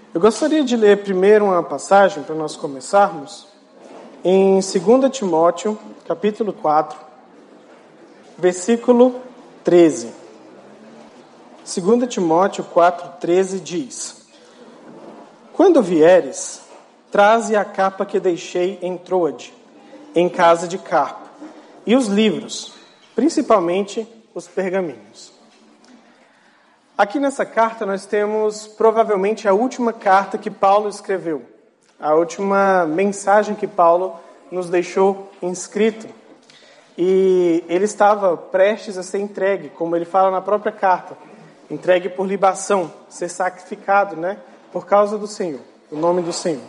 Eu gostaria de ler primeiro uma passagem para nós começarmos, em 2 Timóteo, capítulo 4, versículo 13. 2 Timóteo 4,13 diz: Quando vieres, traze a capa que deixei em Troade, em casa de Carpo, e os livros, principalmente os pergaminhos. Aqui nessa carta nós temos provavelmente a última carta que Paulo escreveu, a última mensagem que Paulo nos deixou inscrito. E ele estava prestes a ser entregue, como ele fala na própria carta, entregue por libação, ser sacrificado, por causa do Senhor, o nome do Senhor.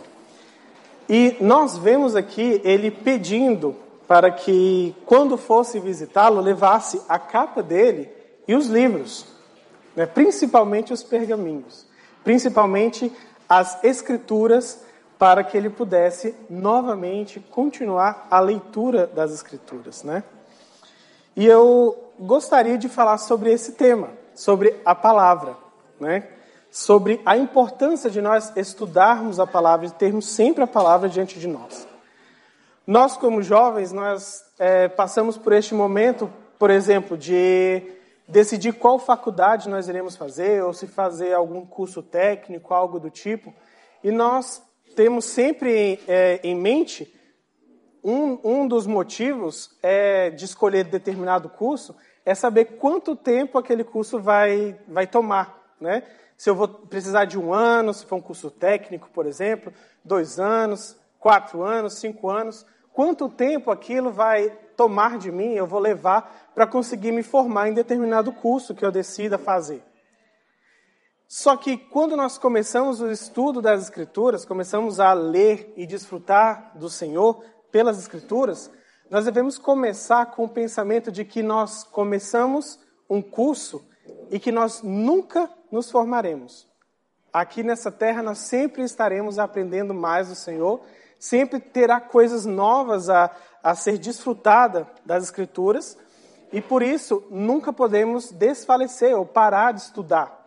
E nós vemos aqui ele pedindo para que, quando fosse visitá-lo, levasse a capa dele e os livros, principalmente os pergaminhos, principalmente as escrituras, para que ele pudesse novamente continuar a leitura das escrituras, E eu gostaria de falar sobre esse tema, sobre a palavra, sobre a importância de nós estudarmos a palavra e termos sempre a palavra diante de nós. Nós, como jovens, passamos por este momento, por exemplo, de decidir qual faculdade nós iremos fazer, ou se fazer algum curso técnico, algo do tipo. E nós temos sempre em mente um dos motivos de escolher determinado curso é saber quanto tempo aquele curso vai tomar, Se eu vou precisar de 1 ano, se for um curso técnico, por exemplo, 2 anos, 4 anos, 5 anos, quanto tempo aquilo vai tomar de mim, eu vou levar para conseguir me formar em determinado curso que eu decida fazer. Só que quando nós começamos o estudo das Escrituras, começamos a ler e desfrutar do Senhor pelas Escrituras, nós devemos começar com o pensamento de que nós começamos um curso e que nós nunca nos formaremos. Aqui nessa terra nós sempre estaremos aprendendo mais do Senhor, sempre terá coisas novas a ser desfrutada das Escrituras, e por isso nunca podemos desfalecer ou parar de estudar,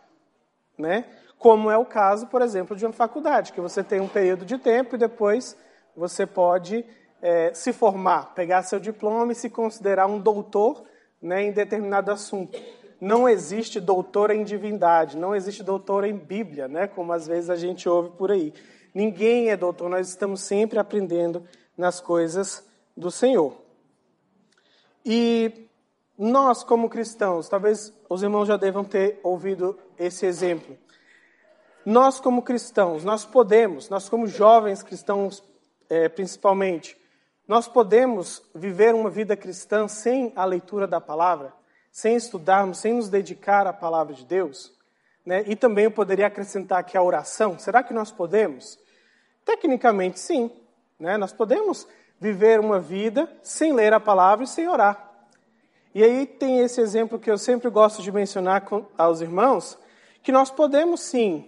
Como é o caso, por exemplo, de uma faculdade, que você tem um período de tempo e depois você pode se formar, pegar seu diploma e se considerar um doutor, em determinado assunto. Não existe doutor em divindade, não existe doutor em Bíblia, como às vezes a gente ouve por aí. Ninguém é doutor, nós estamos sempre aprendendo nas coisas do Senhor. E nós, como cristãos, talvez os irmãos já devam ter ouvido esse exemplo. Nós, como cristãos, nós como jovens cristãos principalmente, nós podemos viver uma vida cristã sem a leitura da palavra, sem estudarmos, sem nos dedicar à palavra de Deus, E também eu poderia acrescentar aqui a oração. Será que nós podemos? Tecnicamente, sim, Nós podemos viver uma vida sem ler a palavra e sem orar. E aí tem esse exemplo que eu sempre gosto de mencionar aos irmãos, que nós podemos, sim,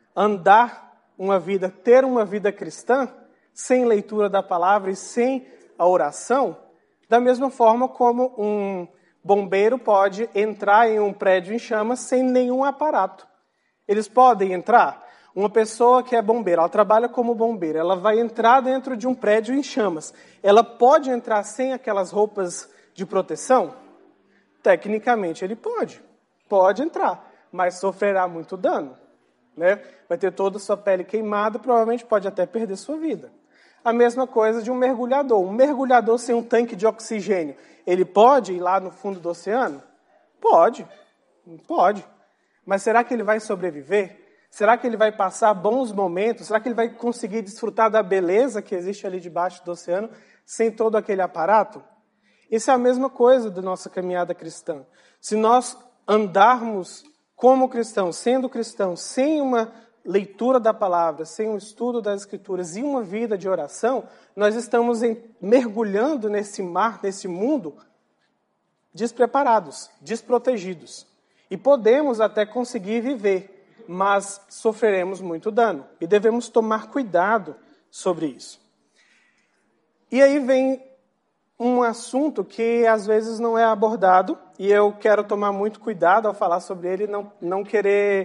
ter uma vida cristã, sem leitura da palavra e sem a oração, da mesma forma como um bombeiro pode entrar em um prédio em chamas sem nenhum aparato. Eles podem entrar. Uma pessoa que é bombeira, ela trabalha como bombeira, ela vai entrar dentro de um prédio em chamas. Ela pode entrar sem aquelas roupas de proteção? Tecnicamente ele pode entrar, mas sofrerá muito dano, Vai ter toda a sua pele queimada, provavelmente pode até perder sua vida. A mesma coisa de um mergulhador sem um tanque de oxigênio, ele pode ir lá no fundo do oceano? Pode, mas será que ele vai sobreviver? Será que ele vai passar bons momentos? Será que ele vai conseguir desfrutar da beleza que existe ali debaixo do oceano sem todo aquele aparato? Isso é a mesma coisa da nossa caminhada cristã. Se nós andarmos como cristãos, sendo cristãos, sem uma leitura da palavra, sem um estudo das Escrituras e uma vida de oração, nós estamos mergulhando nesse mar, nesse mundo, despreparados, desprotegidos. E podemos até conseguir viver, mas sofreremos muito dano. E devemos tomar cuidado sobre isso. E aí vem um assunto que às vezes não é abordado, e eu quero tomar muito cuidado ao falar sobre ele, não querer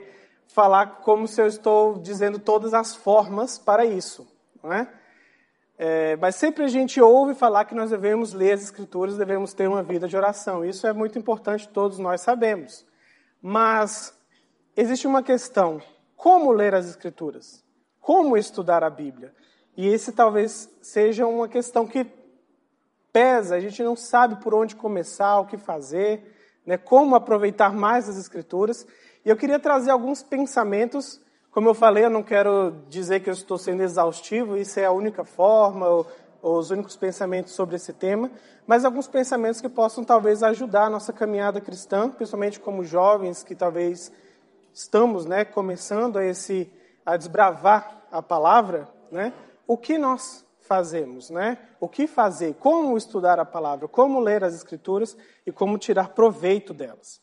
falar como se eu estou dizendo todas as formas para isso, não é? Mas sempre a gente ouve falar que nós devemos ler as Escrituras, devemos ter uma vida de oração. Isso é muito importante, todos nós sabemos. Mas existe uma questão: como ler as Escrituras? Como estudar a Bíblia? E esse talvez seja uma questão que pesa, a gente não sabe por onde começar, o que fazer, né? Como aproveitar mais as Escrituras. E eu queria trazer alguns pensamentos. Como eu falei, eu não quero dizer que eu estou sendo exaustivo, isso é a única forma, ou os únicos pensamentos sobre esse tema, mas alguns pensamentos que possam talvez ajudar a nossa caminhada cristã, principalmente como jovens que talvez estamos, né, começando a desbravar a palavra, né? O que nós fazemos, né? O que fazer, como estudar a palavra, como ler as Escrituras e como tirar proveito delas.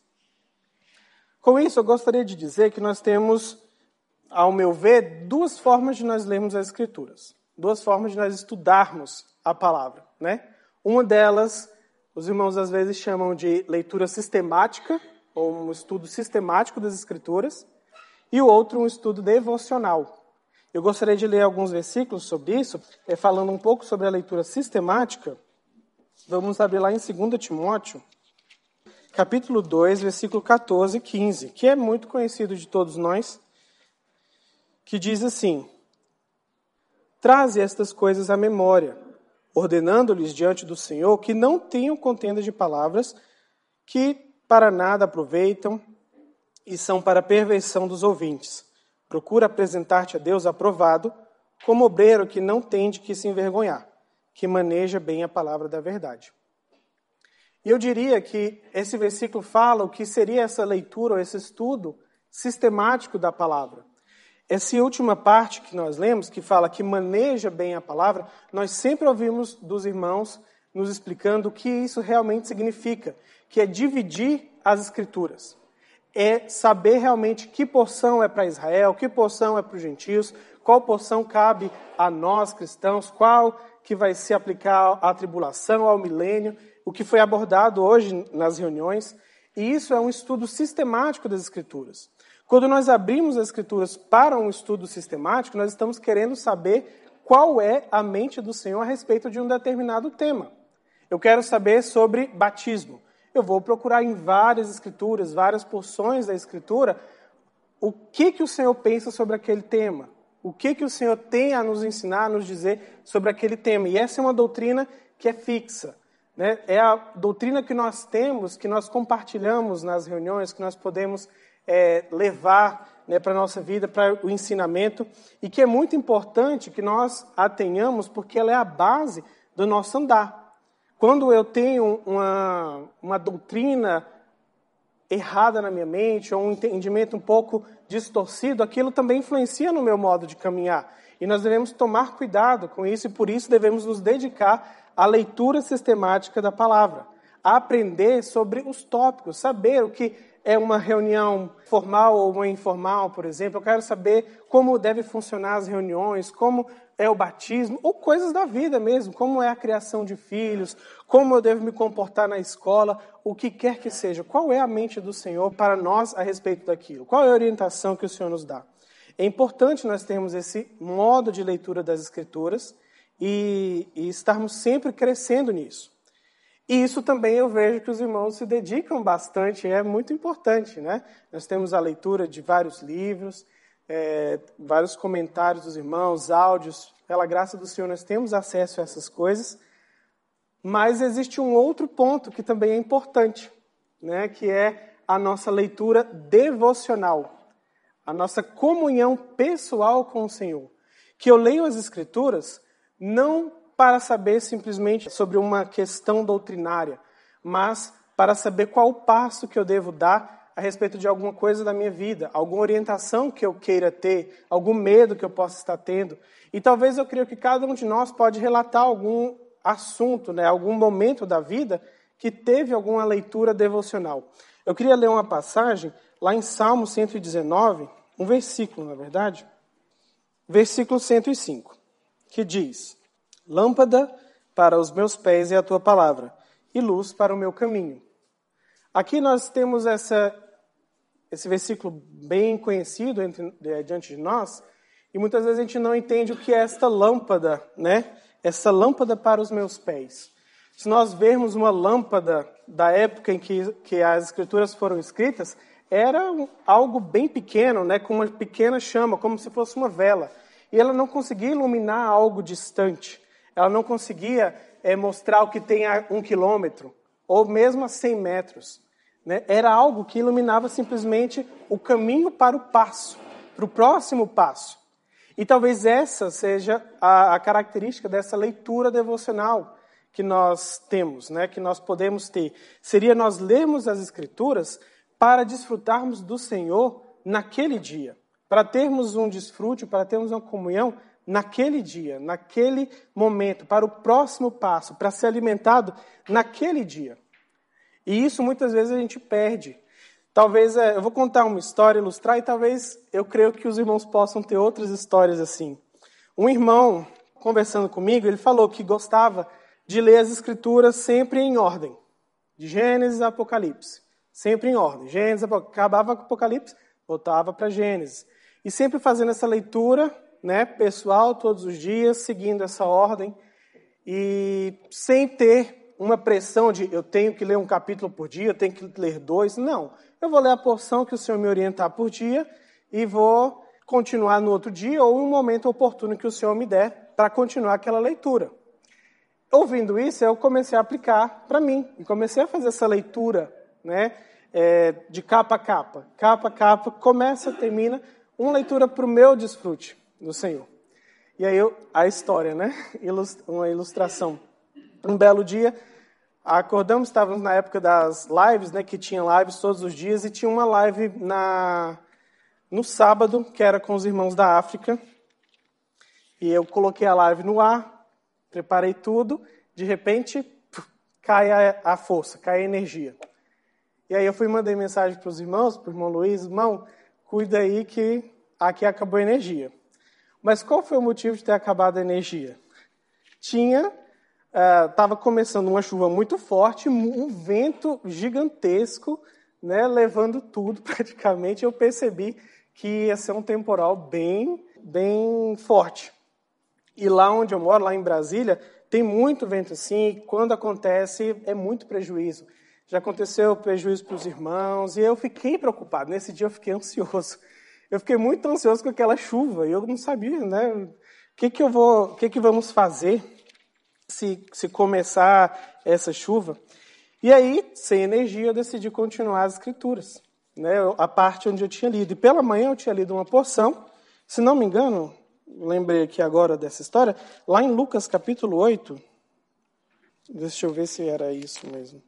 Com isso, eu gostaria de dizer que nós temos, ao meu ver, duas formas de nós lermos as Escrituras. Duas formas de nós estudarmos a palavra, né? Uma delas, os irmãos às vezes chamam de leitura sistemática, ou um estudo sistemático das Escrituras, e o outro um estudo devocional. Eu gostaria de ler alguns versículos sobre isso, falando um pouco sobre a leitura sistemática. Vamos abrir lá em 2 Timóteo, capítulo 2, versículo 14 e 15, que é muito conhecido de todos nós, que diz assim: traze estas coisas à memória, ordenando-lhes diante do Senhor que não tenham contenda de palavras que para nada aproveitam e são para a perversão dos ouvintes. Procura apresentar-te a Deus aprovado, como obreiro que não tem de que se envergonhar, que maneja bem a palavra da verdade. E eu diria que esse versículo fala o que seria essa leitura, ou esse estudo sistemático da palavra. Essa última parte que nós lemos, que fala que maneja bem a palavra, nós sempre ouvimos dos irmãos nos explicando o que isso realmente significa, que é dividir as Escrituras. É saber realmente que porção é para Israel, que porção é para os gentios, qual porção cabe a nós cristãos, qual que vai se aplicar à tribulação, ao milênio, o que foi abordado hoje nas reuniões. E isso é um estudo sistemático das Escrituras. Quando nós abrimos as Escrituras para um estudo sistemático, nós estamos querendo saber qual é a mente do Senhor a respeito de um determinado tema. Eu quero saber sobre batismo. Eu vou procurar em várias Escrituras, várias porções da Escritura, o que o Senhor pensa sobre aquele tema. O que o Senhor tem a nos ensinar, a nos dizer sobre aquele tema. E essa é uma doutrina que é fixa, né? É a doutrina que nós temos, que nós compartilhamos nas reuniões, que nós podemos levar, né, para a nossa vida, para o ensinamento, e que é muito importante que nós a tenhamos, porque ela é a base do nosso andar. Quando eu tenho uma doutrina errada na minha mente, ou um entendimento um pouco distorcido, aquilo também influencia no meu modo de caminhar. E nós devemos tomar cuidado com isso, e por isso devemos nos dedicar à leitura sistemática da palavra, a aprender sobre os tópicos, saber o que é uma reunião formal ou uma informal, por exemplo. Eu quero saber como deve funcionar as reuniões, como é o batismo, ou coisas da vida mesmo, como é a criação de filhos, como eu devo me comportar na escola, o que quer que seja. Qual é a mente do Senhor para nós a respeito daquilo? Qual é a orientação que o Senhor nos dá? É importante nós termos esse modo de leitura das Escrituras e estarmos sempre crescendo nisso. E isso também eu vejo que os irmãos se dedicam bastante, é muito importante, né? Nós temos a leitura de vários livros, vários comentários dos irmãos, áudios. Pela graça do Senhor nós temos acesso a essas coisas. Mas existe um outro ponto que também é importante, né? Que é a nossa leitura devocional, a nossa comunhão pessoal com o Senhor. Que eu leio as Escrituras não para saber simplesmente sobre uma questão doutrinária, mas para saber qual o passo que eu devo dar a respeito de alguma coisa da minha vida, alguma orientação que eu queira ter, algum medo que eu possa estar tendo. E talvez eu creio que cada um de nós pode relatar algum assunto, né, algum momento da vida que teve alguma leitura devocional. Eu queria ler uma passagem lá em Salmo 119, um versículo, na verdade, versículo 105, que diz: lâmpada para os meus pés é a tua palavra, e luz para o meu caminho. Aqui nós temos essa esse versículo bem conhecido diante de nós, e muitas vezes a gente não entende o que é esta lâmpada, né? Essa lâmpada para os meus pés. Se nós vermos uma lâmpada da época em que as escrituras foram escritas, era algo bem pequeno, né? Com uma pequena chama, como se fosse uma vela. E ela não conseguia iluminar algo distante. Ela não conseguia mostrar o que tem a 1 quilômetro, ou mesmo a 100 metros. Né? Era algo que iluminava simplesmente o caminho para o passo, para o próximo passo. E talvez essa seja a característica dessa leitura devocional que nós temos, né? Que nós podemos ter. Seria nós lermos as Escrituras para desfrutarmos do Senhor naquele dia. Para termos um desfrute, para termos uma comunhão naquele dia, naquele momento, para o próximo passo, para ser alimentado naquele dia. E isso muitas vezes a gente perde. Talvez, eu vou contar uma história, ilustrar, e talvez eu creio que os irmãos possam ter outras histórias assim. Um irmão, conversando comigo, ele falou que gostava de ler as Escrituras sempre em ordem. De Gênesis a Apocalipse. Sempre em ordem. Gênesis, acabava com Apocalipse, voltava para Gênesis. E sempre fazendo essa leitura, né, pessoal, todos os dias, seguindo essa ordem. E sem ter uma pressão de eu tenho que ler um capítulo por dia, eu tenho que ler 2. Não. Eu vou ler a porção que o Senhor me orientar por dia e vou continuar no outro dia ou em um momento oportuno que o Senhor me der para continuar aquela leitura. Ouvindo isso, eu comecei a aplicar para mim e comecei a fazer essa leitura, né, de capa a capa, começa, termina, uma leitura para o meu desfrute do Senhor. E aí a história, né, uma ilustração. Um belo dia, acordamos, estávamos na época das lives, né, que tinha lives todos os dias, e tinha uma live no sábado, que era com os irmãos da África. E eu coloquei a live no ar, preparei tudo, de repente, cai a força, cai a energia. E aí eu fui e mandei mensagem para os irmãos, para o irmão Luiz, irmão, cuida aí que aqui acabou a energia. Mas qual foi o motivo de ter acabado a energia? Estava começando uma chuva muito forte, um vento gigantesco, né, levando tudo praticamente. Eu percebi que ia ser um temporal bem, bem forte. E lá onde eu moro, lá em Brasília, tem muito vento assim, e quando acontece é muito prejuízo. Já aconteceu prejuízo para os irmãos, e eu fiquei preocupado. Nesse dia eu fiquei ansioso. Eu fiquei muito ansioso com aquela chuva, e eu não sabia, né, o que vamos fazer se começar essa chuva. E aí, sem energia, eu decidi continuar as Escrituras, né, a parte onde eu tinha lido. E pela manhã eu tinha lido uma porção, se não me engano, lembrei aqui agora dessa história, lá em Lucas capítulo 8, deixa eu ver se era isso mesmo.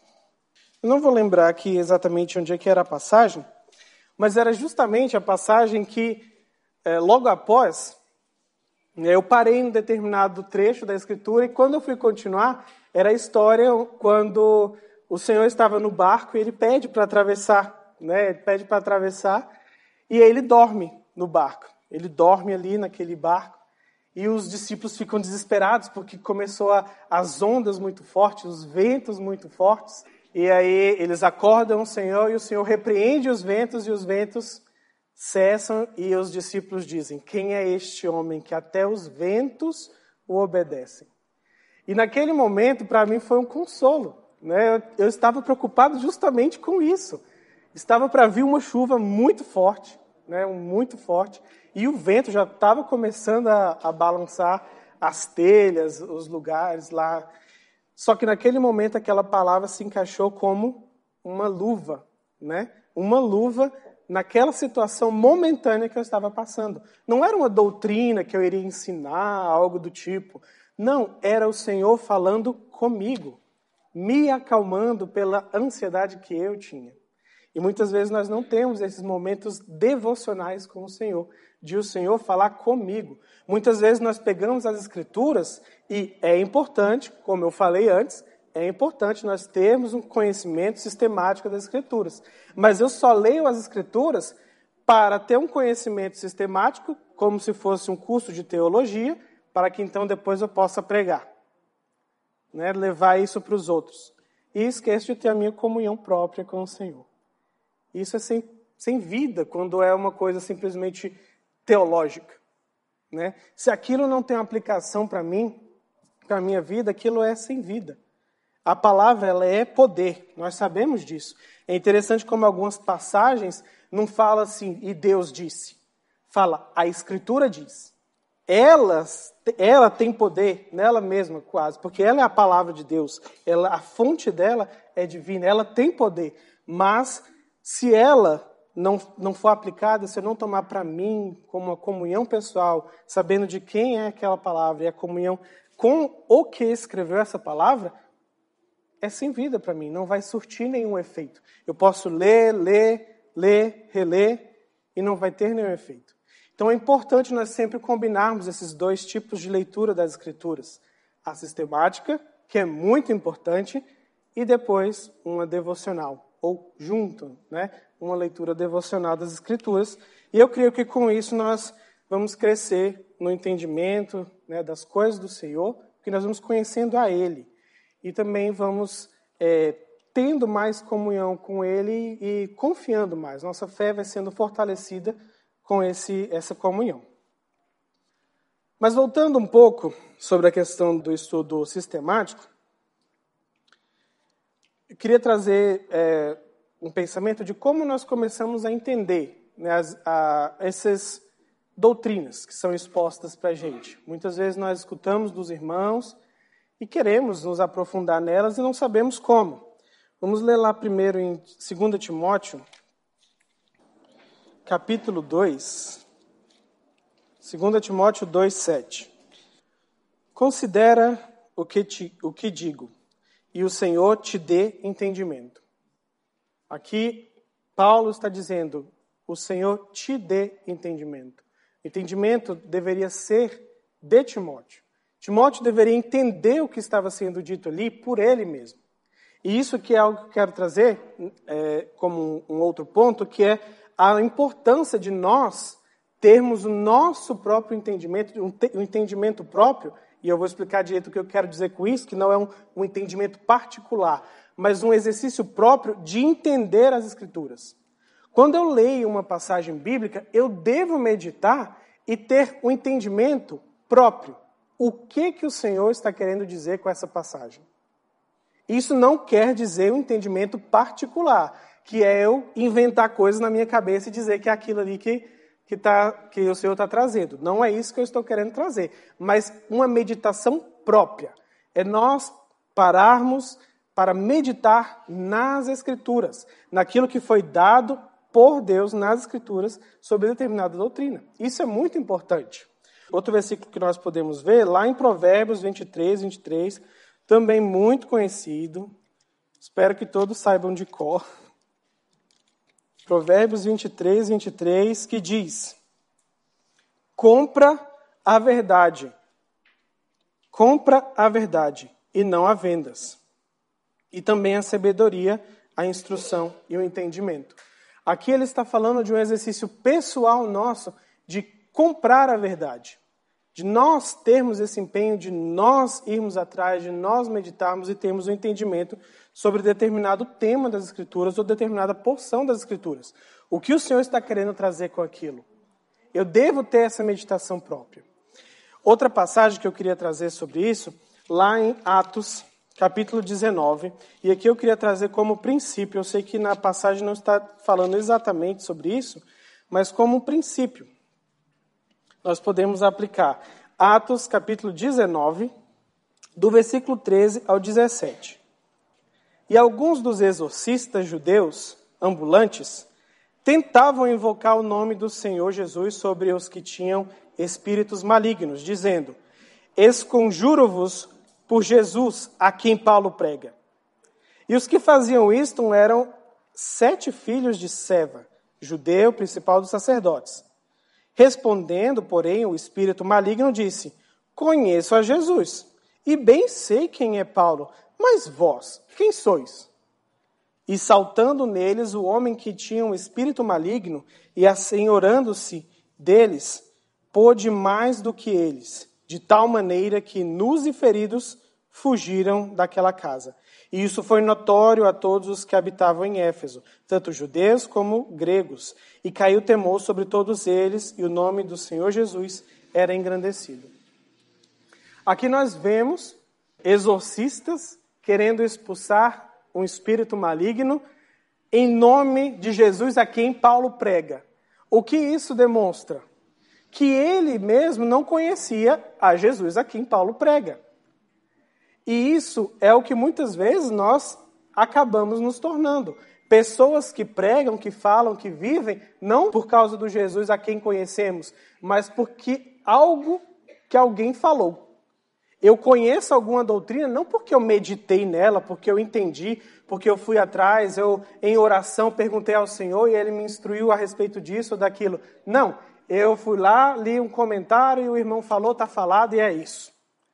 Eu não vou lembrar aqui exatamente onde é que era a passagem, mas era justamente a passagem que, logo após, eu parei em um determinado trecho da Escritura, e quando eu fui continuar, era a história quando o Senhor estava no barco e ele pede para atravessar, né? Ele pede para atravessar, e aí ele dorme no barco. Ele dorme ali naquele barco, e os discípulos ficam desesperados, porque começou as ondas muito fortes, os ventos muito fortes, e aí eles acordam o Senhor, e o Senhor repreende os ventos, e os ventos cessam, e os discípulos dizem, quem é este homem que até os ventos o obedecem? E naquele momento, para mim, foi um consolo, né? Eu estava preocupado justamente com isso. Estava para vir uma chuva muito forte, né? Muito forte, e o vento já estava começando a balançar as telhas, os lugares lá. Só que naquele momento aquela palavra se encaixou como uma luva, né? Uma luva naquela situação momentânea que eu estava passando. Não era uma doutrina que eu iria ensinar, algo do tipo. Não, era o Senhor falando comigo, me acalmando pela ansiedade que eu tinha. E muitas vezes nós não temos esses momentos devocionais com o Senhor, de o Senhor falar comigo. Muitas vezes nós pegamos as Escrituras e é importante, como eu falei antes, é importante nós termos um conhecimento sistemático das Escrituras. Mas eu só leio as Escrituras para ter um conhecimento sistemático, como se fosse um curso de teologia, para que então depois eu possa pregar, né? Levar isso para os outros. E esqueço de ter a minha comunhão própria com o Senhor. Isso sem vida quando é uma coisa simplesmente teológica, né? Se aquilo não tem uma aplicação para mim, para a minha vida, aquilo é sem vida. A palavra, ela é poder, nós sabemos disso. É interessante como algumas passagens não falam assim, e Deus disse. Fala, a Escritura diz. Ela tem poder nela mesma, quase, porque ela é a palavra de Deus. A fonte dela é divina, ela tem poder. Mas, se ela não for aplicada, se eu não tomar para mim como uma comunhão pessoal, sabendo de quem é aquela palavra e a comunhão com o que escreveu essa palavra, é sem vida para mim, não vai surtir nenhum efeito. Eu posso ler, reler, e não vai ter nenhum efeito. Então é importante nós sempre combinarmos esses dois tipos de leitura das Escrituras. A sistemática, que é muito importante, e depois uma devocional, ou junto, né? Uma leitura devocional das Escrituras. E eu creio que com isso nós vamos crescer no entendimento, né, das coisas do Senhor, porque nós vamos conhecendo a Ele. E também vamos tendo mais comunhão com Ele e confiando mais. Nossa fé vai sendo fortalecida com essa comunhão. Mas voltando um pouco sobre a questão do estudo sistemático, eu queria trazer um pensamento de como nós começamos a entender, né, essas doutrinas que são expostas para a gente. Muitas vezes nós escutamos dos irmãos e queremos nos aprofundar nelas e não sabemos como. Vamos ler lá primeiro em 2 Timóteo, capítulo 2. 2 Timóteo 2:7. Considera o que digo, e o Senhor te dê entendimento. Aqui, Paulo está dizendo, o Senhor te dê entendimento. Entendimento deveria ser de Timóteo. Timóteo deveria entender o que estava sendo dito ali por ele mesmo. E isso que é algo que eu quero trazer como um outro ponto, que é a importância de nós termos o nosso próprio entendimento, um entendimento próprio, e eu vou explicar direito o que eu quero dizer com isso, que não é um entendimento particular, mas um exercício próprio de entender as Escrituras. Quando eu leio uma passagem bíblica, eu devo meditar e ter um entendimento próprio. O que o Senhor está querendo dizer com essa passagem? Isso não quer dizer um entendimento particular, que é eu inventar coisas na minha cabeça e dizer que é aquilo ali que o Senhor está trazendo. Não é isso que eu estou querendo trazer, mas uma meditação própria. É nós pararmos para meditar nas Escrituras, naquilo que foi dado por Deus nas Escrituras sobre determinada doutrina. Isso é muito importante. Outro versículo que nós podemos ver, lá em Provérbios 23, também muito conhecido. Espero que todos saibam de cor. Provérbios 23, que diz: compra a verdade e não a vendas. E também a sabedoria, a instrução e o entendimento. Aqui ele está falando de um exercício pessoal nosso de comprar a verdade. De nós termos esse empenho, de nós irmos atrás, de nós meditarmos e termos um entendimento sobre determinado tema das Escrituras ou determinada porção das Escrituras. O que o Senhor está querendo trazer com aquilo? Eu devo ter essa meditação própria. Outra passagem que eu queria trazer sobre isso, lá em Atos, capítulo 19, e aqui eu queria trazer como princípio, eu sei que na passagem não está falando exatamente sobre isso, mas como princípio, nós podemos aplicar Atos, capítulo 19, do versículo 13 ao 17. E alguns dos exorcistas judeus ambulantes tentavam invocar o nome do Senhor Jesus sobre os que tinham espíritos malignos, dizendo: esconjuro-vos por Jesus, a quem Paulo prega. E os que faziam isto eram 7 filhos de Seva, judeu, principal dos sacerdotes. Respondendo, porém, o espírito maligno disse: conheço a Jesus, e bem sei quem é Paulo, mas vós, quem sois? E saltando neles o homem que tinha um espírito maligno, e assenhorando-se deles, pôde mais do que eles, de tal maneira que nus e feridos fugiram daquela casa. E isso foi notório a todos os que habitavam em Éfeso, tanto judeus como gregos. E caiu temor sobre todos eles, e o nome do Senhor Jesus era engrandecido. Aqui nós vemos exorcistas querendo expulsar um espírito maligno em nome de Jesus a quem Paulo prega. O que isso demonstra? Que ele mesmo não conhecia a Jesus a quem Paulo prega. E isso é o que muitas vezes nós acabamos nos tornando. Pessoas que pregam, que falam, que vivem, não por causa do Jesus a quem conhecemos, mas porque algo que alguém falou. Eu conheço alguma doutrina não porque eu meditei nela, porque eu entendi, porque eu fui atrás, eu em oração perguntei ao Senhor e Ele me instruiu a respeito disso ou daquilo. Não, eu fui lá, li um comentário e o irmão falou, está falado e é isso.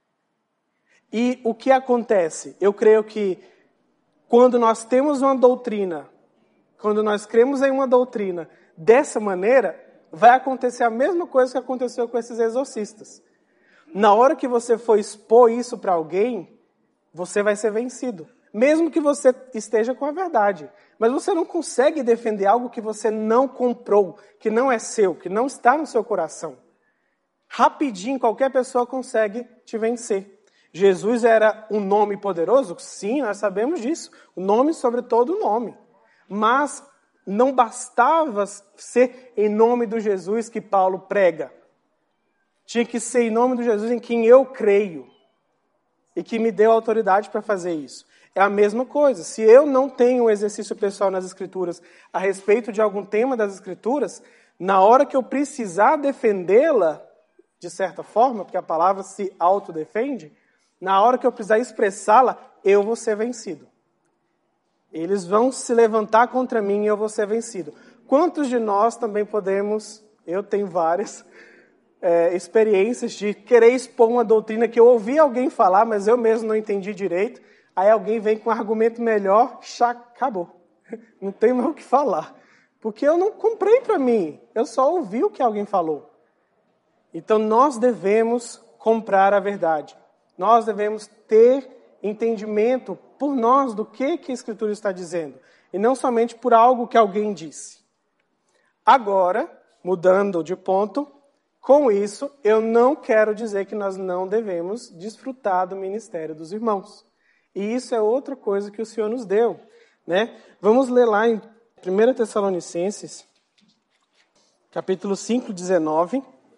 E o que acontece? Eu creio que quando nós temos uma doutrina, quando nós cremos em uma doutrina dessa maneira, vai acontecer a mesma coisa que aconteceu com esses exorcistas. Na hora que você for expor isso para alguém, você vai ser vencido. Mesmo que você esteja com a verdade. Mas você não consegue defender algo que você não comprou, que não é seu, que não está no seu coração. Rapidinho, qualquer pessoa consegue te vencer. Jesus era um nome poderoso? Sim, nós sabemos disso. O nome sobre todo nome. Mas não bastava ser em nome do Jesus que Paulo prega. Tinha que ser em nome do Jesus em quem eu creio. E que me deu autoridade para fazer isso. É a mesma coisa. Se eu não tenho um exercício pessoal nas Escrituras a respeito de algum tema das Escrituras, na hora que eu precisar defendê-la, de certa forma, porque a palavra se autodefende, na hora que eu precisar expressá-la, eu vou ser vencido. Eles vão se levantar contra mim e eu vou ser vencido. Quantos de nós também podemos, eu tenho várias experiências de querer expor uma doutrina que eu ouvi alguém falar, mas eu mesmo não entendi direito, aí alguém vem com um argumento melhor, acabou. Não tem mais o que falar. Porque eu não comprei para mim, eu só ouvi o que alguém falou. Então nós devemos comprar a verdade. Nós devemos ter entendimento por nós do que a Escritura está dizendo. E não somente por algo que alguém disse. Agora, mudando de ponto, com isso, eu não quero dizer que nós não devemos desfrutar do ministério dos irmãos. E isso é outra coisa que o Senhor nos deu. Né? Vamos ler lá em 1 Tessalonicenses, capítulo 5, 19,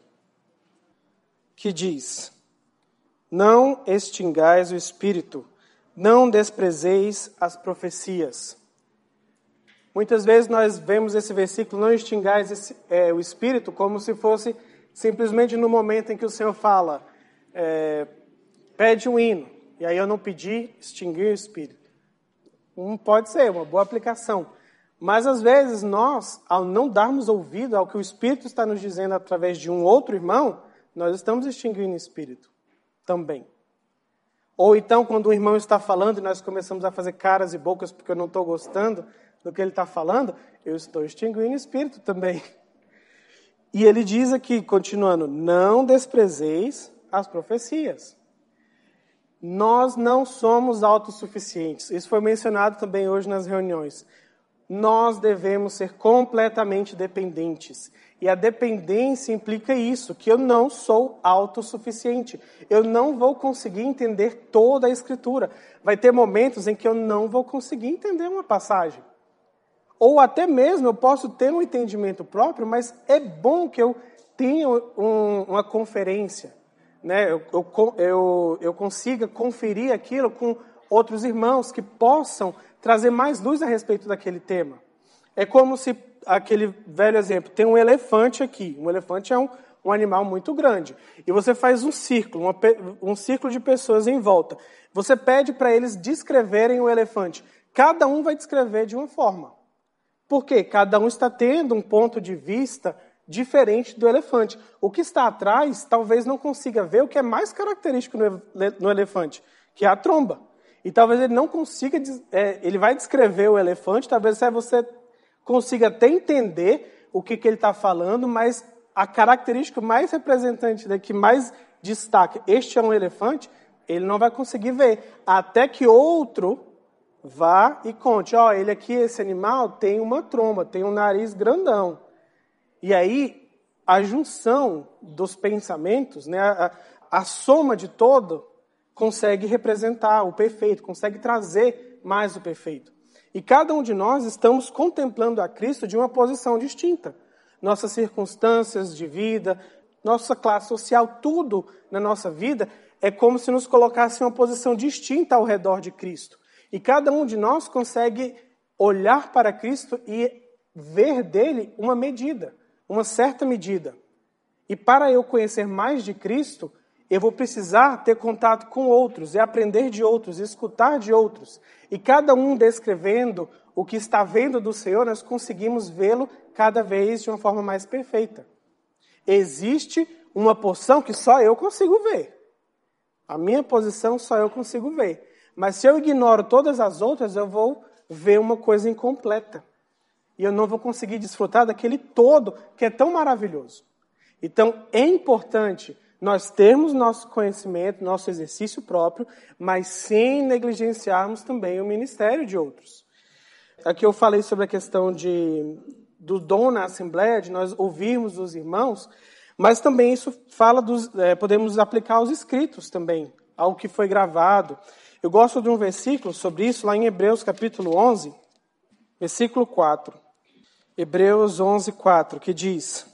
que diz: não extingais o espírito, não desprezeis as profecias. Muitas vezes nós vemos esse versículo, não extingais o espírito, como se fosse simplesmente no momento em que o Senhor fala, pede um hino, e aí eu não pedi, extinguir o espírito. Pode ser uma boa aplicação. Mas às vezes nós, ao não darmos ouvido ao que o Espírito está nos dizendo através de um outro irmão, nós estamos extinguindo o espírito também. Ou então, quando o irmão está falando e nós começamos a fazer caras e bocas porque eu não estou gostando do que ele está falando, eu estou extinguindo o espírito também. E ele diz aqui, continuando, não desprezeis as profecias. Nós não somos autossuficientes. Isso foi mencionado também hoje nas reuniões. Nós devemos ser completamente dependentes. E a dependência implica isso, que eu não sou autossuficiente. Eu não vou conseguir entender toda a Escritura. Vai ter momentos em que eu não vou conseguir entender uma passagem. Ou até mesmo eu posso ter um entendimento próprio, mas é bom que eu tenha uma conferência, né? Eu consiga conferir aquilo com outros irmãos que possam trazer mais luz a respeito daquele tema. É como se, aquele velho exemplo, tem um elefante aqui. Um elefante é um animal muito grande. E você faz um círculo de pessoas em volta. Você pede para eles descreverem o elefante. Cada um vai descrever de uma forma. Por quê? Cada um está tendo um ponto de vista diferente do elefante. O que está atrás talvez não consiga ver o que é mais característico no elefante, que é a tromba. E talvez ele não consiga, ele vai descrever o elefante, talvez você consiga até entender o que ele está falando, mas a característica mais representante, que mais destaca, este é um elefante, ele não vai conseguir ver. Até que outro Vá e conte, ele aqui, esse animal tem uma tromba, tem um nariz grandão. E aí, a junção dos pensamentos, né, a soma de todo, consegue representar o perfeito, consegue trazer mais o perfeito. E cada um de nós estamos contemplando a Cristo de uma posição distinta. Nossas circunstâncias de vida, nossa classe social, tudo na nossa vida é como se nos colocasse em uma posição distinta ao redor de Cristo. E cada um de nós consegue olhar para Cristo e ver dele uma medida, uma certa medida. E para eu conhecer mais de Cristo, eu vou precisar ter contato com outros, e aprender de outros, e escutar de outros. E cada um descrevendo o que está vendo do Senhor, nós conseguimos vê-lo cada vez de uma forma mais perfeita. Existe uma porção que só eu consigo ver. A minha posição só eu consigo ver. Mas se eu ignoro todas as outras, eu vou ver uma coisa incompleta. E eu não vou conseguir desfrutar daquele todo que é tão maravilhoso. Então, é importante nós termos nosso conhecimento, nosso exercício próprio, mas sem negligenciarmos também o ministério de outros. Aqui eu falei sobre a questão do dom na Assembleia, de nós ouvirmos dos irmãos, mas também isso fala podemos aplicar aos escritos também, ao que foi gravado. Eu gosto de um versículo sobre isso, lá em Hebreus capítulo 11, versículo 4. Hebreus 11, 4, que diz: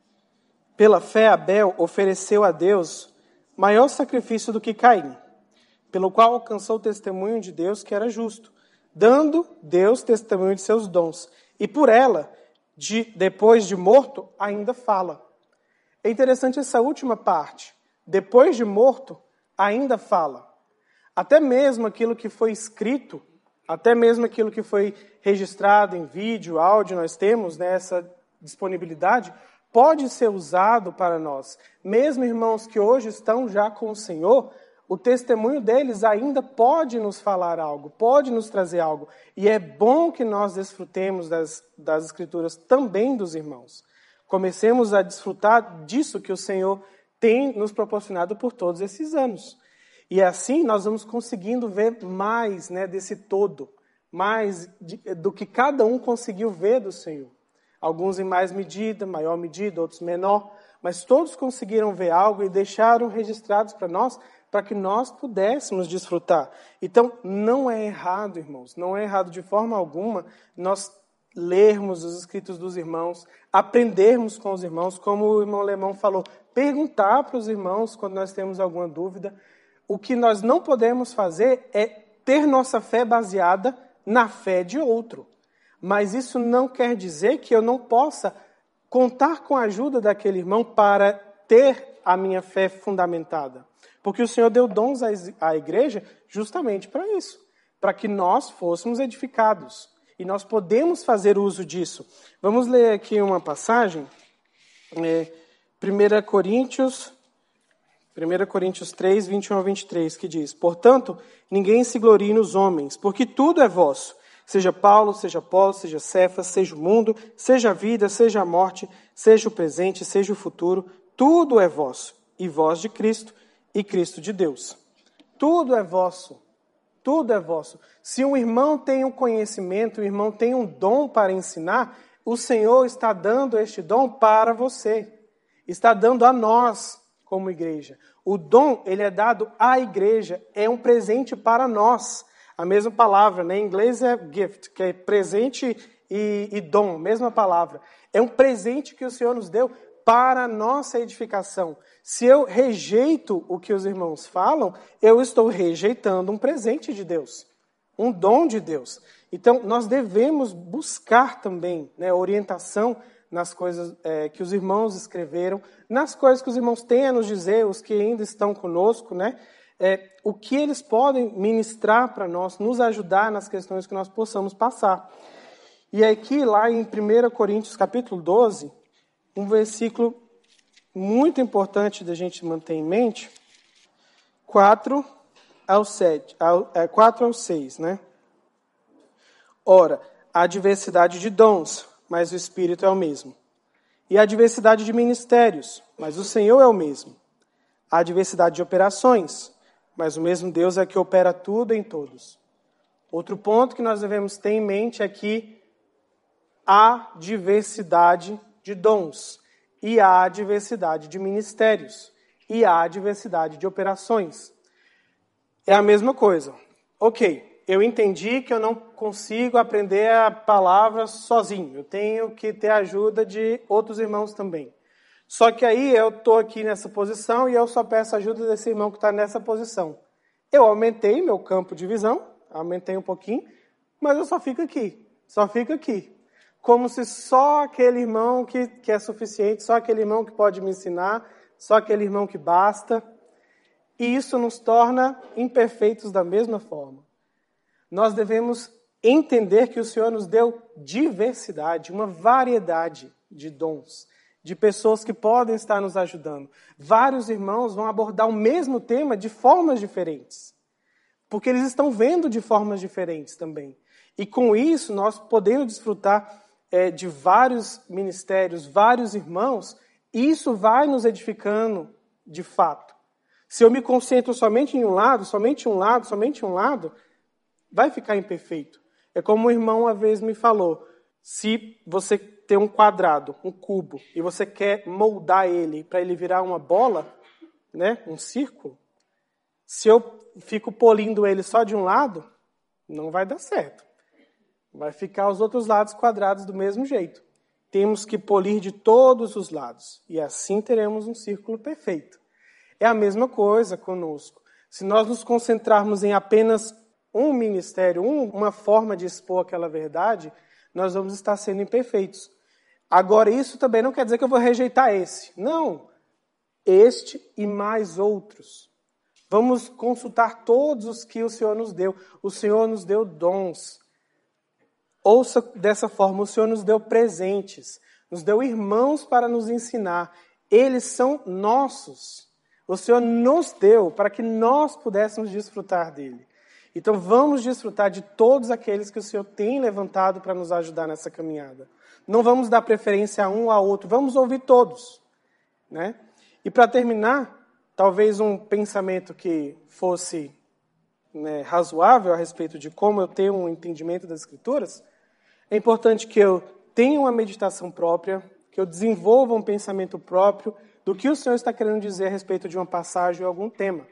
pela fé Abel ofereceu a Deus maior sacrifício do que Caim, pelo qual alcançou o testemunho de Deus que era justo, dando Deus testemunho de seus dons. E por ela, depois de morto, ainda fala. É interessante essa última parte. Depois de morto, ainda fala. Até mesmo aquilo que foi escrito, até mesmo aquilo que foi registrado em vídeo, áudio, nós temos, né, essa disponibilidade, pode ser usado para nós. Mesmo irmãos que hoje estão já com o Senhor, o testemunho deles ainda pode nos falar algo, pode nos trazer algo. E é bom que nós desfrutemos das Escrituras também dos irmãos. Comecemos a desfrutar disso que o Senhor tem nos proporcionado por todos esses anos. E assim nós vamos conseguindo ver mais, né, desse todo, mais do que cada um conseguiu ver do Senhor. Alguns em mais medida, maior medida, outros menor, mas todos conseguiram ver algo e deixaram registrados para nós, para que nós pudéssemos desfrutar. Então, não é errado, irmãos, não é errado de forma alguma nós lermos os escritos dos irmãos, aprendermos com os irmãos, como o irmão Lemão falou, perguntar para os irmãos quando nós temos alguma dúvida. O que nós não podemos fazer é ter nossa fé baseada na fé de outro. Mas isso não quer dizer que eu não possa contar com a ajuda daquele irmão para ter a minha fé fundamentada. Porque o Senhor deu dons à igreja justamente para isso, para que nós fôssemos edificados. E nós podemos fazer uso disso. Vamos ler aqui uma passagem, 1 Coríntios 3, 21 a 23, que diz: portanto, ninguém se glorie nos homens, porque tudo é vosso. Seja Paulo, seja Apolo, seja Cefas, seja o mundo, seja a vida, seja a morte, seja o presente, seja o futuro, tudo é vosso, e vós de Cristo, e Cristo de Deus. Tudo é vosso, tudo é vosso. Se um irmão tem um conhecimento, um irmão tem um dom para ensinar, o Senhor está dando este dom para você, está dando a nós como igreja. O dom, ele é dado à igreja, é um presente para nós. A mesma palavra, né? Em inglês é gift, que é presente e dom, mesma palavra. É um presente que o Senhor nos deu para a nossa edificação. Se eu rejeito o que os irmãos falam, eu estou rejeitando um presente de Deus, um dom de Deus. Então, nós devemos buscar também, né, orientação nas coisas que os irmãos escreveram, nas coisas que os irmãos têm a nos dizer, os que ainda estão conosco, né? O que eles podem ministrar para nós, nos ajudar nas questões que nós possamos passar. E aqui, lá em 1 Coríntios capítulo 12, um versículo muito importante da gente manter em mente, 4 ao 6, né? Ora, há diversidade de dons, mas o Espírito é o mesmo. E há diversidade de ministérios, mas o Senhor é o mesmo. Há diversidade de operações, mas o mesmo Deus é que opera tudo em todos. Outro ponto que nós devemos ter em mente é que há diversidade de dons, e há diversidade de ministérios, e há diversidade de operações. É a mesma coisa. Ok, eu entendi que eu não consigo aprender a palavra sozinho, eu tenho que ter a ajuda de outros irmãos também. Só que aí eu estou aqui nessa posição e eu só peço ajuda desse irmão que está nessa posição. Eu aumentei meu campo de visão, aumentei um pouquinho, mas eu só fico aqui. Como se só aquele irmão que é suficiente, só aquele irmão que pode me ensinar, só aquele irmão que basta. E isso nos torna imperfeitos da mesma forma. Nós devemos entender que o Senhor nos deu diversidade, uma variedade de dons, de pessoas que podem estar nos ajudando. Vários irmãos vão abordar o mesmo tema de formas diferentes, porque eles estão vendo de formas diferentes também. E com isso, nós podemos desfrutar de vários ministérios, vários irmãos, e isso vai nos edificando de fato. Se eu me concentro somente em um lado, vai ficar imperfeito. É como um irmão uma vez me falou, se você tem um quadrado, um cubo, e você quer moldar ele para ele virar uma bola, né, um círculo, se eu fico polindo ele só de um lado, não vai dar certo. Vai ficar os outros lados quadrados do mesmo jeito. Temos que polir de todos os lados, e assim teremos um círculo perfeito. É a mesma coisa conosco. Se nós nos concentrarmos em apenas um ministério, uma forma de expor aquela verdade, nós vamos estar sendo imperfeitos. Agora, isso também não quer dizer que eu vou rejeitar esse. Não. Este e mais outros. Vamos consultar todos os que o Senhor nos deu. O Senhor nos deu dons. Ouça dessa forma, o Senhor nos deu presentes. Nos deu irmãos para nos ensinar. Eles são nossos. O Senhor nos deu para que nós pudéssemos desfrutar dele. Então vamos desfrutar de todos aqueles que o Senhor tem levantado para nos ajudar nessa caminhada. Não vamos dar preferência a um ou a outro, vamos ouvir todos, né? E para terminar, talvez um pensamento que fosse, né, razoável a respeito de como eu tenho um entendimento das Escrituras, é importante que eu tenha uma meditação própria, que eu desenvolva um pensamento próprio do que o Senhor está querendo dizer a respeito de uma passagem ou algum tema.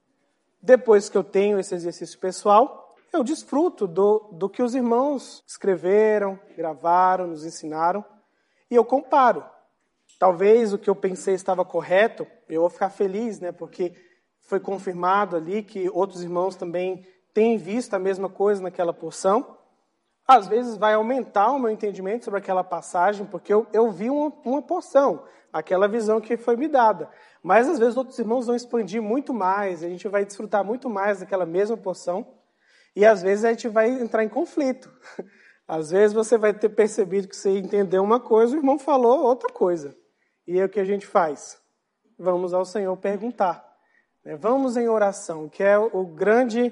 Depois que eu tenho esse exercício pessoal, eu desfruto do que os irmãos escreveram, gravaram, nos ensinaram, e eu comparo. Talvez o que eu pensei estava correto, eu vou ficar feliz, né, porque foi confirmado ali que outros irmãos também têm visto a mesma coisa naquela porção. Às vezes vai aumentar o meu entendimento sobre aquela passagem, porque eu vi uma porção, aquela visão que foi me dada. Mas às vezes outros irmãos vão expandir muito mais, a gente vai desfrutar muito mais daquela mesma porção, e às vezes a gente vai entrar em conflito. Às vezes você vai ter percebido que você entendeu uma coisa, o irmão falou outra coisa. E aí o que a gente faz? Vamos ao Senhor perguntar. Vamos em oração, que é o grande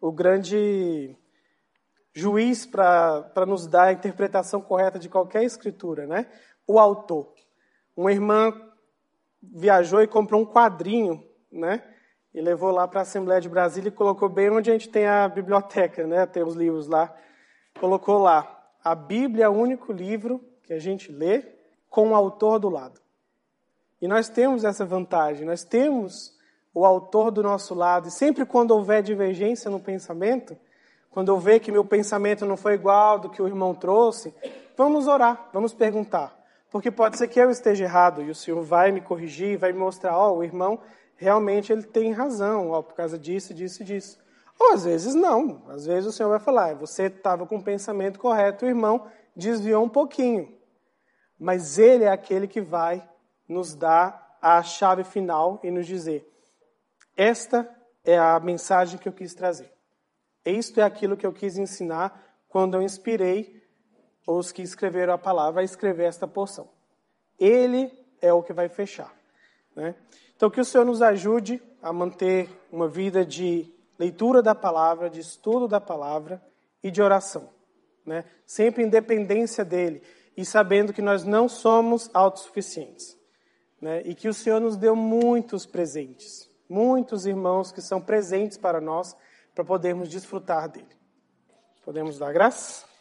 juiz para nos dar a interpretação correta de qualquer escritura, né? O autor. Uma irmã viajou e comprou um quadrinho, né? E levou lá para a Assembleia de Brasília e colocou bem onde a gente tem a biblioteca, né? Tem os livros lá. Colocou lá, a Bíblia é o único livro que a gente lê com o autor do lado. E nós temos essa vantagem, nós temos o autor do nosso lado. E sempre quando houver divergência no pensamento, quando eu ver que meu pensamento não foi igual do que o irmão trouxe, vamos orar, vamos perguntar. Porque pode ser que eu esteja errado e o Senhor vai me corrigir, vai me mostrar, o irmão realmente ele tem razão, por causa disso, disso e disso. Ou às vezes não, às vezes o Senhor vai falar, você estava com o pensamento correto, o irmão desviou um pouquinho. Mas ele é aquele que vai nos dar a chave final e nos dizer, esta é a mensagem que eu quis trazer. Isto é aquilo que eu quis ensinar quando eu inspirei os que escreveram a palavra a escrever esta porção. Ele é o que vai fechar, né? Então, que o Senhor nos ajude a manter uma vida de leitura da palavra, de estudo da palavra e de oração, né? Sempre em dependência dele e sabendo que nós não somos autossuficientes, né? E que o Senhor nos deu muitos presentes, muitos irmãos que são presentes para nós, para podermos desfrutar dele. Podemos dar graças?